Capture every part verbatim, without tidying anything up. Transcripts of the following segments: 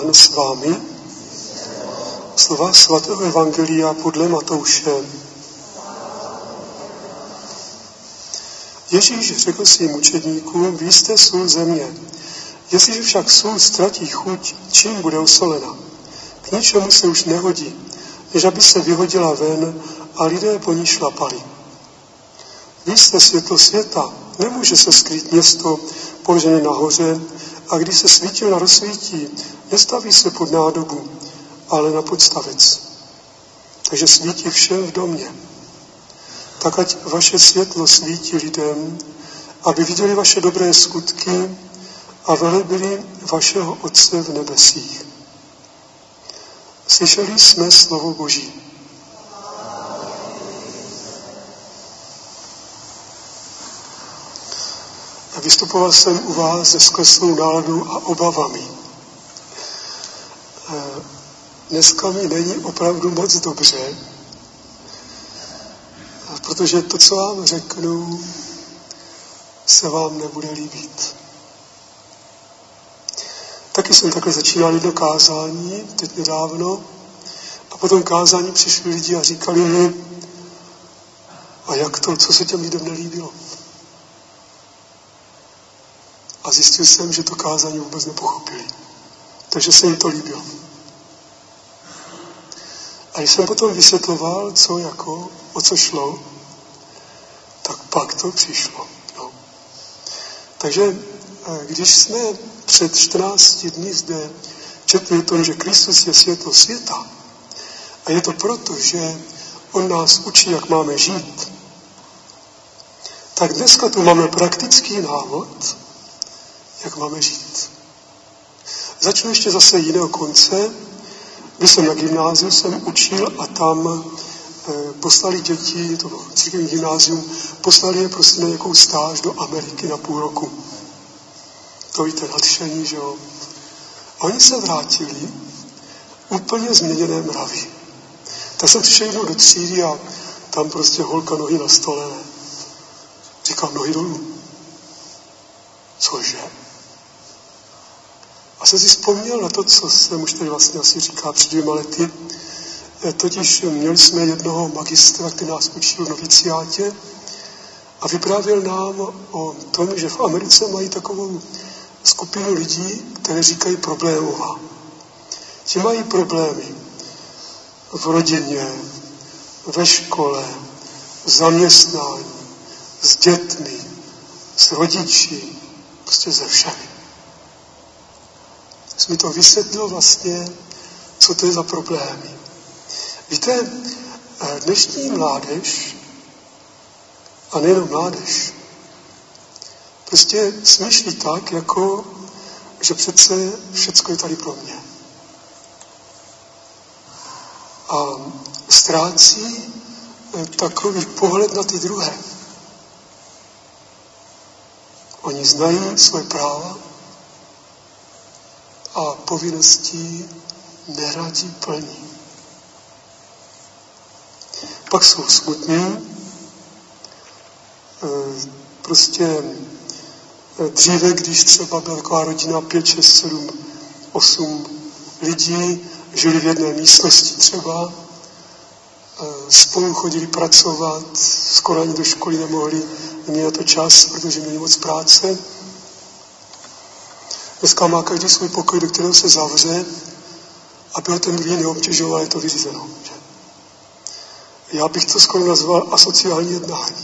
Pán s vámi. Slova svatého evangelia podle Matouše. Ježíš řekl svým učedníkům, vy jste sůl země. Jestliže však sůl ztratí chuť, čím bude osolena? K ničemu se už nehodí, než aby se vyhodila ven a lidé po ní šlapali. Vy jste světlo světa, nemůže se skrýt město položené nahoře, a když se svítilna rozsvítí, nestaví se pod nádobu, ale na podstavec. Takže svítí všem v domě. Tak ať vaše světlo svítí lidem, aby viděli vaše dobré skutky a velebili vašeho Otce v nebesích. Slyšeli jsme slovo Boží. Vystupoval jsem u vás se skleslou náladou a obavami. Dneska mi není opravdu moc dobře, protože to, co vám řeknu, se vám nebude líbit. Taky jsem takhle začínal jedno kázání, teď nedávno, a potom kázání přišli lidi a říkali mi, a jak to, co se těm lidem nelíbilo. A zjistil jsem, že to kázání vůbec nepochopili. Takže se jim to líbilo. A když jsem potom vysvětloval, co jako, o co šlo, tak pak to přišlo. No. Takže když jsme před čtrnácti dny zde četli o tom, že Kristus je světlo světa, a je to proto, že on nás učí, jak máme žít, tak dneska tu máme praktický návod, jak máme žít. Začnu ještě zase jiného konce. Když jsem na gymnáziu, jsem učil a tam e, poslali děti, to bylo církevní gymnázium, poslali je prostě na nějakou stáž do Ameriky na půl roku. To víte, nadšení, že jo. A oni se vrátili úplně změněné mravy. Tak jsem přišel jednou do třídy a tam prostě holka nohy na stole. Ne? Říkám, nohy dolů. Cože? A jsem si vzpomněl na to, co jsem už tady vlastně asi říkal před dvěma lety. Totiž měli jsme jednoho magistra, který nás učil v noviciátě a vyprávěl nám o tom, že v Americe mají takovou skupinu lidí, které říkají problémová. Ti mají problémy v rodině, ve škole, v zaměstnání, s dětmi, s rodiči, prostě ze všemi. Jsi mi to vysvětlil vlastně, co to je za problémy. Víte, dnešní mládež, a nejenom mládež, prostě smýšlí tak, jako, že přece všecko je tady pro mě. A ztrácí takový pohled na ty druhé. Oni znají svoje práva a povinností neradí plní. Pak jsou smutní, prostě dříve, když třeba byla taková rodina pět, šest, sedm, osm lidí, žili v jedné místnosti třeba, spolu chodili pracovat, skoro ani do školy nemohli, neměli na to čas, protože měli moc práce. Dneska má každý svůj pokoj, do kterého se zavře, aby ho ten druhý neobtěžoval, je to vyřízeno. Že? Já bych to skoro nazval asociální jednání.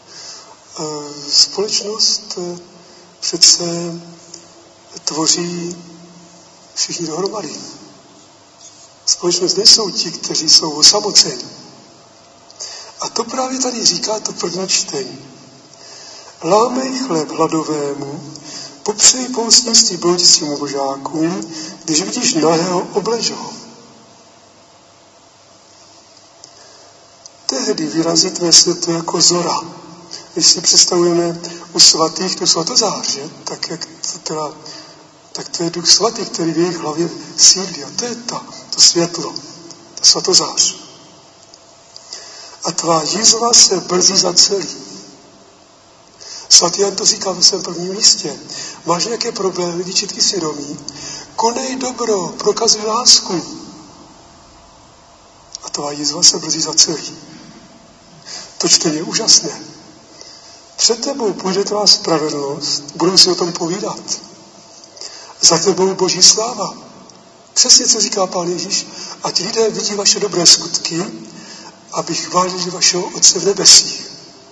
Společnost přece tvoří všichni dohromady. Společnost nejsou ti, kteří jsou osamoceni. A to právě tady říká to první čtení. Lámej chléb hladovému, popřej pohostinství bloudícím ubožákům, když vidíš nahého, oblež ho. Tehdy vyrazí tvé světlo jako zora. Když si představujeme u svatých tu svatozář, tak, jak to teda, tak to je Duch Svatý, který v jejich hlavě sídlí. A to je ta, to světlo, ta svatozář. A tvá jízva se brzy zacelí. Svatý Jan to říká ve svém prvním místě. Máš nějaké problémy, výčitky svědomí, konej dobro, prokazuj lásku. A tvá jízva se brzy zacelí. To čtení je úžasné. Před tebou půjde tvá spravedlnost, budou si o tom povídat. Za tebou boží sláva. Přesně, co říká Pán Ježíš. Ať lidé vidí vaše dobré skutky, aby chválili vašeho Otce v nebesích.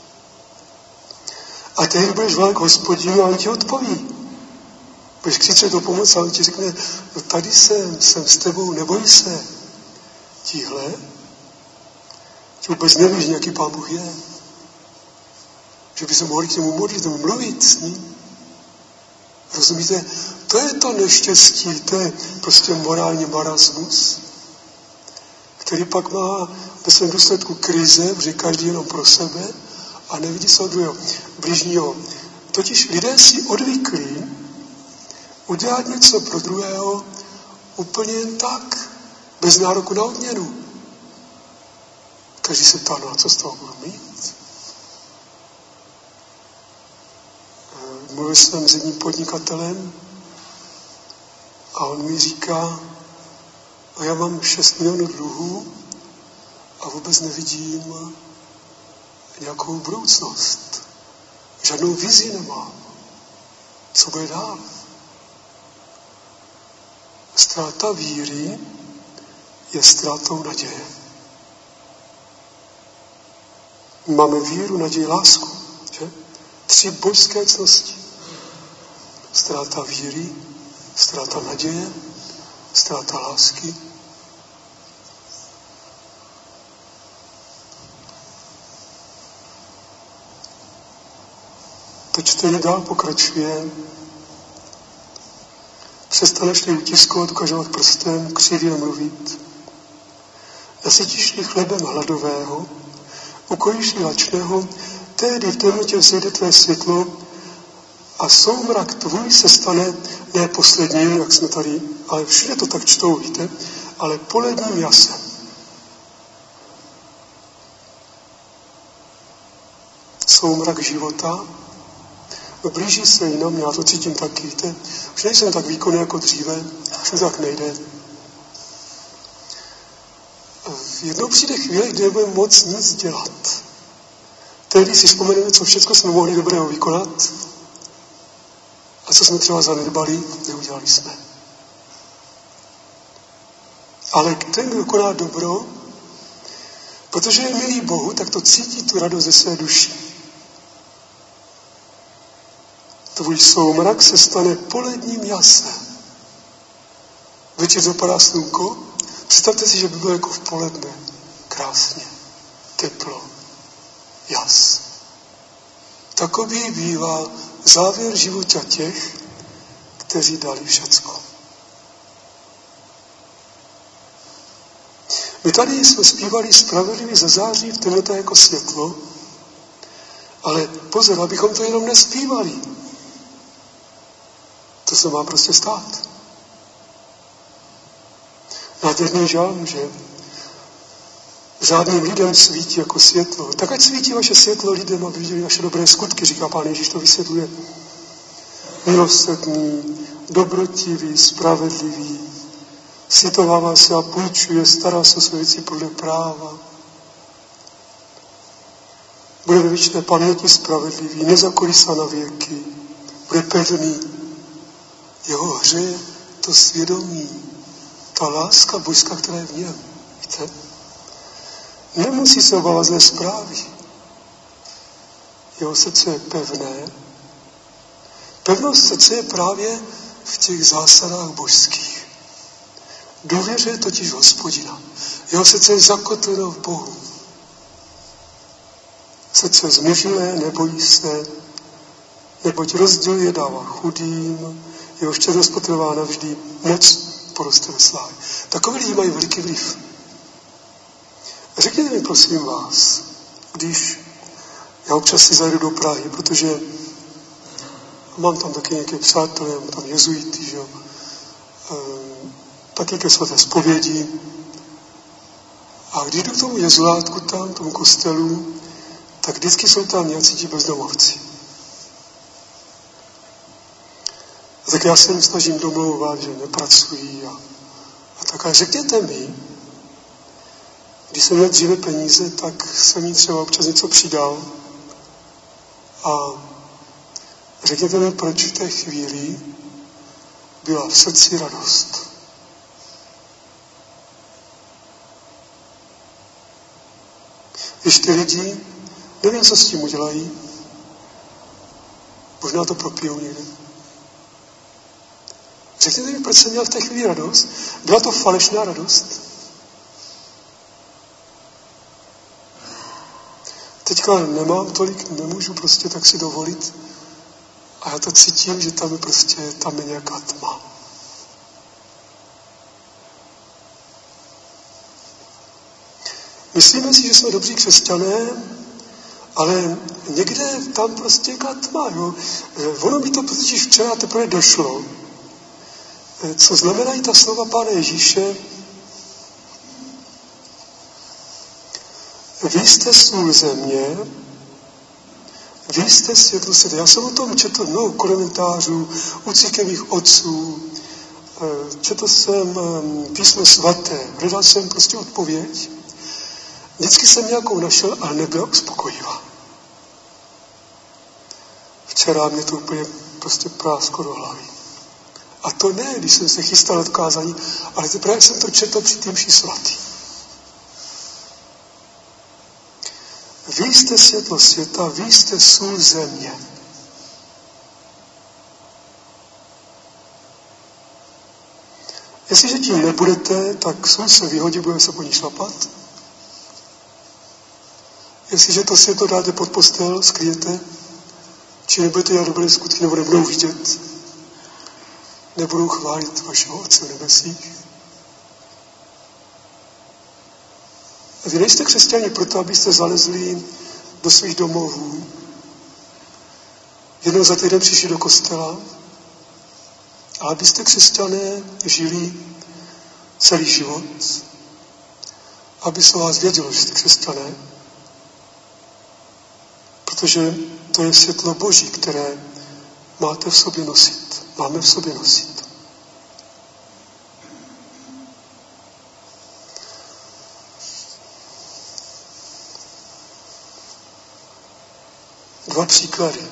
A tehdy budeš volat k Hospodinu a on ti odpoví. Budeš křičet o pomoc a on ti řekne, no tady jsem, jsem s tebou, neboj se. Tíhle, ti vůbec nevíš, jaký Pán Bůh je. Že by se mohli k němu modlit, nebo mluvit s ním. Rozumíte? To je to neštěstí, to je prostě morální marasmus, který pak má ve svém důsledku krize, protože každý jenom pro sebe a nevidí se od druhého bližního. Totiž lidé si odvyklí udělat něco pro druhého úplně jen tak, bez nároku na odměnu. Každý se ptá, no a co z toho budu mít? Mluvil jsem s jedním podnikatelem a on mi říká, a já mám šest milionů dluhů a vůbec nevidím nějakou budoucnost. Žádnou vizi nemám. Co bude dál? Ztráta víry je ztrátou naděje. Máme víru, naději, lásku. Že? Tři božské cnosti. Ztráta víry, ztráta naděje, ztráta lásky. To čtení dál pokračuje. Přestaneš-li utiskovat, ukazovat prstem, křivě mluvit. Nasytíš-li chlebem hladového, ukojíš-li lačného, tehdy v temnotě vzejde tvé světlo a soumrak tvůj se stane ne posledním, jak jsme tady, ale všude to tak čtou, víte, ale poledním jasem. Soumrak života, no blíží se jinam, já to cítím taky, víte, už nejsem tak výkonný jako dříve, už mi tak nejde. Jednou přijde chvíle, kdy nebudeme moc nic dělat. Tehdy si vzpomeneme, co všechno jsme mohli dobrého vykonat a co jsme třeba zanedbali, neudělali jsme. Ale ten, kdo koná dobro, protože je milý Bohu, tak to cítí tu radost ze své duši. Tvůj soumrak se stane poledním jasem. Večer zapadá slunko, představte si, že by bylo jako v poledne. Krásně, teplo, jas. Takový bývá závěr života těch, kteří dali všecko. My tady jsme zpívali spravedlivý zazáří v temnotě jako světlo, ale pozor, abychom to jenom nespívali. To se má prostě stát. Nádherný žálm, že žádným lidem svítí jako světlo. Tak ať svítí vaše světlo lidem, aby viděli vaše dobré skutky, říká Pán Ježíš, to vysvětluje. Milosrdný, dobrotivý, spravedlivý, slitovává se a půjčuje, stará se o své věci podle práva. Bude ve věčné paměti spravedlivý, nezakolísá na věky, bude pevný. Jeho hřeje to svědomí, ta láska božská, která je v něm. Víte? Nemusí se obávat zlé zprávy. Jeho srdce je pevné. Pevnost srdce je právě v těch zásadách božských. Důvěřuje totiž Hospodina. Jeho srdce je zakotveno v Bohu. Srdce zmužilé, nebojí se, neboť rozděluje, dává chudým, jeho štědrost potrvá navždy, moc poroste ve slávě. Takový lidi mají veliký vliv. Řekněte mi, prosím vás, když já občas si zajdu do Prahy, protože mám tam taky nějaké přátelé, mám tam jezuity, že jo, e, taky ke svaté zpovědi. A když jdu k tomu jezulátku tam, tomu kostelu, tak vždycky jsou tam nějací ti bezdomovci. tak já se jim snažím domlouvat, že nepracují a, a tak. A řekněte mi, když jsem měl dříve peníze, tak jsem jí třeba občas něco přidal a řekněte mi, proč v té chvíli byla v srdci radost. Když ty lidi, nevím, co s tím udělají, možná to propijou někde. Řekněte mi, proč jsem měl v té chvíli radost? Byla to falešná radost? Teďka nemám tolik, nemůžu prostě tak si dovolit a já to cítím, že tam je prostě, tam je nějaká tma. Myslíme si, že jsme dobří křesťané, ale někde tam prostě je tma. Jo? Ono mi to totiž včera teprve došlo. Co znamenají ta slova Pána Ježíše? Vy jste sůl země, vy jste světlo světa. Já jsem o tom četl mnoho komentářů u církevních otců, četl jsem písmo svaté, hledal jsem prostě odpověď. Vždycky jsem nějakou našel, ale nebyla uspokojivá. Včera mě to úplně prostě prásklo do hlavy. A to ne, když jsem se chystal na kázání, ale teprve jsem to četl při tím mši svatý. Vy jste světlo světa, vy jste sůl země. Jestliže tím nebudete, tak sůl se vyhodí, budeme se po ní šlapat. Jestliže to světlo dáte pod postel, skryjete, či nebudete dělat dobré skutky, nebo nebudou vidět, nebudou chválit vašeho Otce v nebesích. A vy nejste křesťani proto, abyste zalezli do svých domovů, jednou za týden přišli do kostela, ale abyste křesťané žili celý život, aby se vás vědělo, že jste křesťané, protože to je světlo Boží, které máte v sobě nosit. Máme v sobě nosit. Dva příklady.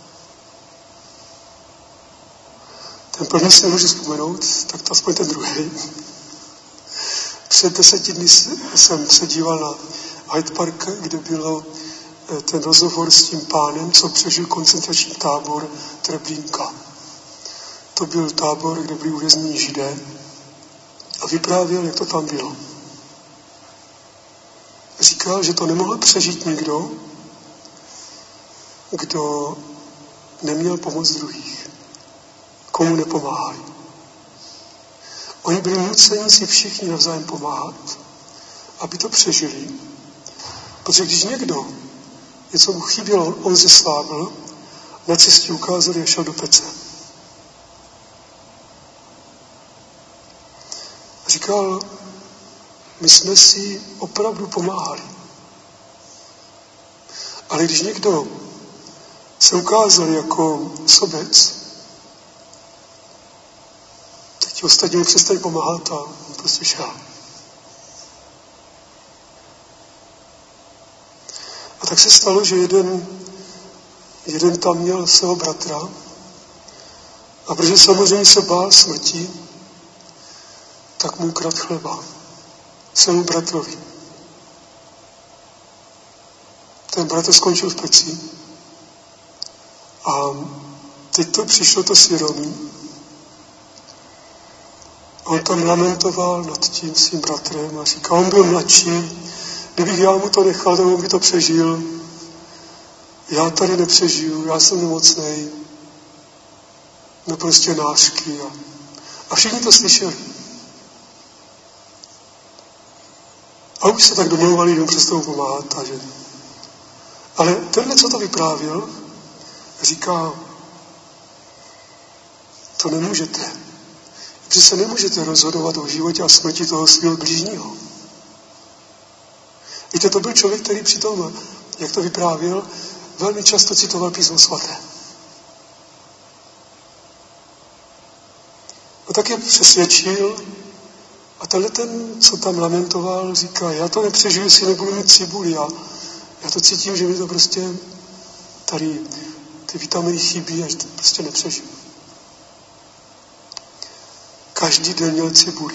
Ten první si nemůžu vzpomenout, tak to aspoň ten druhý. Před deseti dny jsem se díval na Hyde Park, kde bylo ten rozhovor s tím pánem, co přežil koncentrační tábor Treblinka. To byl tábor, kde byli uvězněni Židé a vyprávěl, jak to tam bylo. Říkal, že to nemohl přežít nikdo, kdo neměl pomoc druhých, komu nepomáhali. Oni byli nuceni si všichni navzájem pomáhat, aby to přežili. Protože když někdo něco mu chybělo, on zeslábl, nacisti ukázali a šel do pece. Říkal, my jsme si opravdu pomáhali. Ale když někdo se ukázal jako sobec, tak ti ostatní mu přestali pomáhat a on prostě šel. A tak se stalo, že jeden, jeden tam měl svého bratra a protože samozřejmě se bál smrti, tak mu ukradl chleba svému bratrovi. Ten bratr skončil v peci a teď to přišlo to svědomí. On tam lamentoval nad tím svým bratrem a říkal, on byl mladší, kdybych já mu to nechal, tak on by to přežil. Já tady nepřežiju, já jsem nemocnej. No prostě nářky. A, a všichni to slyšeli. A už se tak domlouvali, jdou přes toho pomáhat. A že... Ale tenhle, co to vyprávěl, říká, to nemůžete. Protože se nemůžete rozhodovat o životě a smrti toho svého blížního. Víte, to byl člověk, který přitom, jak to vyprávěl, velmi často citoval písmo svaté. tak je přesvědčil a tenhle ten, co tam lamentoval, říká, já to nepřežiju, jestli nebudu mít cibuli. Já, já to cítím, že mi to prostě tady ty vitaminy chybí a že to prostě nepřežiju. Každý den měl cibuli.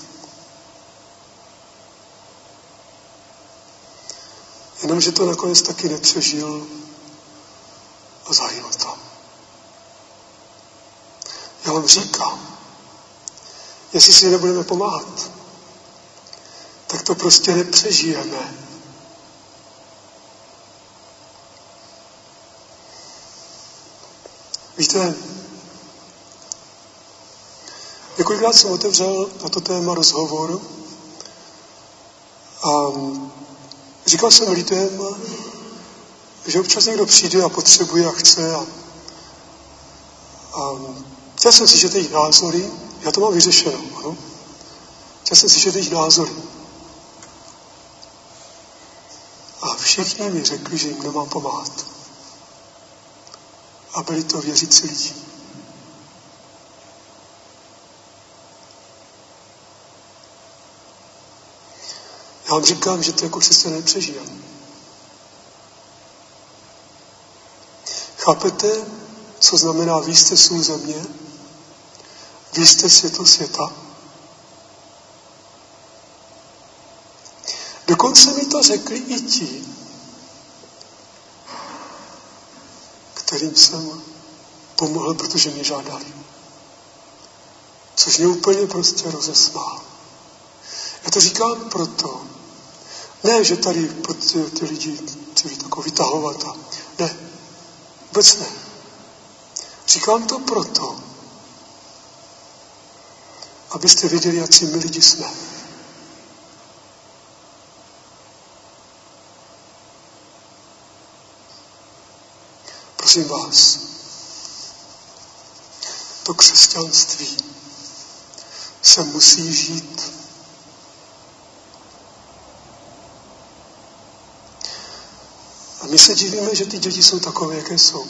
Jenomže to nakonec taky nepřežil a zahynul tam. Já vám říkám, jestli si nebudeme pomáhat, tak to prostě nepřežijeme. Víte, několikrát jsem otevřel na to téma rozhovor a říkal jsem lidem, že občas někdo přijde a potřebuje a chce a, a chtěl jsem slyšet jejich názory, já to mám vyřešeno, ano. Chtěl jsem slyšet jejich názory. A všichni mi řekli, že jim nemám pomáhat. A byli to věřící lidi. Já vám říkám, že to jako křesťané nepřežijeme. Chápete, co znamená vy jste sůl země? Vy jste světlo světa? Dokonce mi to řekli i ti, kterým jsem pomohl, protože mě žádali. Což mě úplně prostě rozesmál. Já to říkám proto, ne, že tady pro ty, ty lidi chci tako vytahovat a ne, vůbec ne. Říkám to proto, abyste věděli, jak si my lidi jsme. Prosím vás, to křesťanství se musí žít. A my se divíme, že ty děti jsou takové, jaké jsou.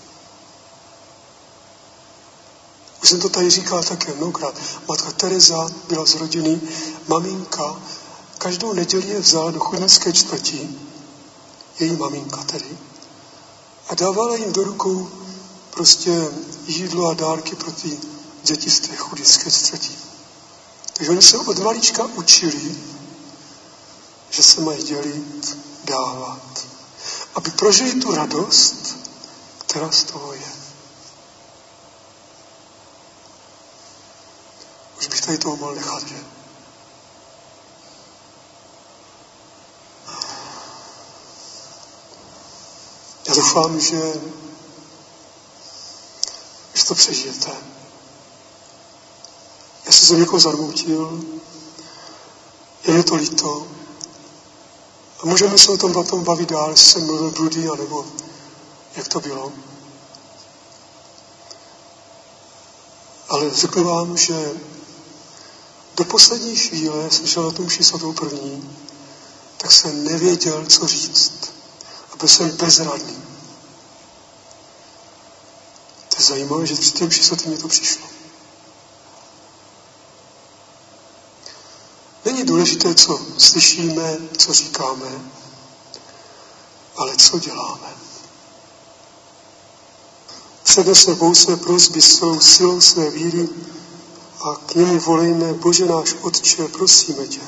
Už jsem to tady říkal také mnohokrát. Matka Teresa byla z rodiny, maminka každou neděli je vzala do chudnické čtvrti, její maminka tedy, a dávala jim do rukou prostě jídlo a dárky pro ty děti z té chudnické čtvrti. Takže oni se od malička učili, že se mají dělit, dávat, aby prožili tu radost, která z toho je. Už bych tady toho mohl nechat, že? Já doufám, že, že to přežijete. Jestli jsem někoho zarmoutil, je mi to líto. A můžeme se o tom na tom bavit dál, jestli jsem mluvil bludý, anebo jak to bylo. Ale řeknu vám, že do poslední chvíle jsem šel na tu mši svatou první, tak jsem nevěděl, co říct. A byl jsem bezradný. To je zajímavé, že při té mši svaté mi to přišlo. Není důležité, co slyšíme, co říkáme, ale co děláme. Přednesme Bohu své prosby svou silou své víry a k němu volejme, Bože náš Otče, prosíme tě.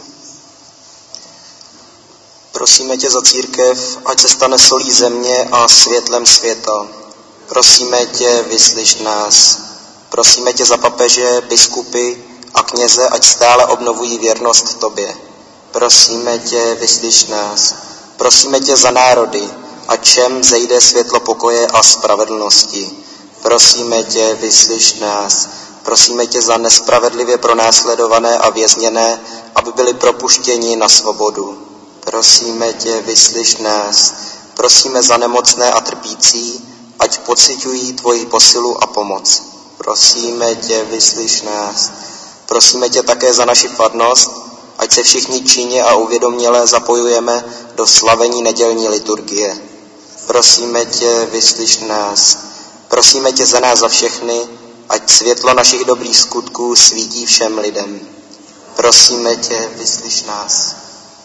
Prosíme tě za církev, ať se stane solí země a světlem světa. Prosíme tě, vyslyš nás. Prosíme tě za papeže, biskupy a kněze, ať stále obnovují věrnost tobě. Prosíme tě, vyslyš nás. Prosíme tě za národy, ať všem zejde světlo pokoje a spravedlnosti. Prosíme tě, vyslyš nás. Prosíme tě za nespravedlivě pronásledované a vězněné, aby byli propuštěni na svobodu. Prosíme tě, vyslyš nás. Prosíme za nemocné a trpící, ať pociťují tvoji posilu a pomoc. Prosíme tě, vyslyš nás. Prosíme tě také za naši farnost, ať se všichni činně a uvědoměle zapojujeme do slavení nedělní liturgie. Prosíme tě, vyslyš nás. Prosíme tě za nás za všechny, ať světlo našich dobrých skutků svítí všem lidem. Prosíme tě, vyslyš nás.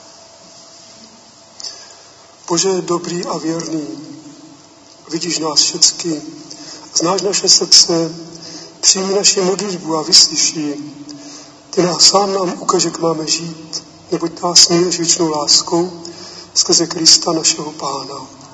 Bože dobrý a věrný, vidíš nás všecky, znáš naše srdce, přijmi naši modlitbu a vyslyš ji. Ty nás sám nám ukaž, jak máme žít, neboť nás miluješ věčnou láskou skrze Krista našeho Pána.